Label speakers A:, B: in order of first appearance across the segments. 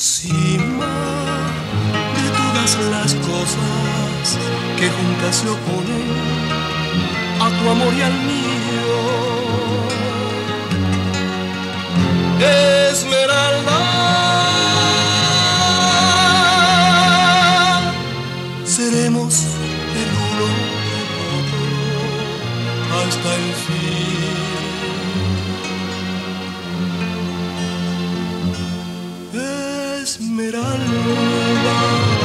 A: encima de todas las cosas que juntas se oponen a tu amor y al mío. Esmeralda, seremos el uno del otro hasta el fin. Esmeralda,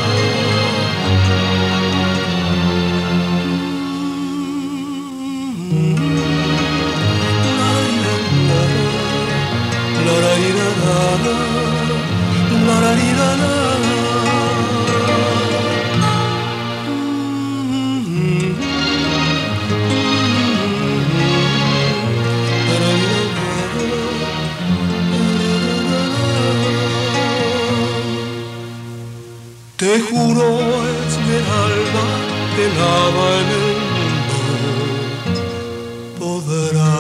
A: te juro, Esmeralda, que nada en el mundo podrá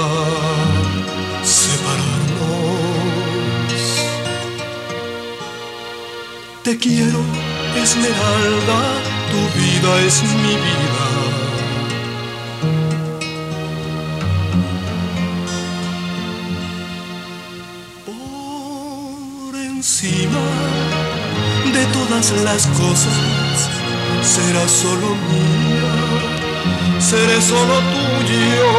A: separarnos. Te quiero, Esmeralda, tu vida es mi vida. Por encima de todas las cosas, serás solo mía, seré solo tuyo.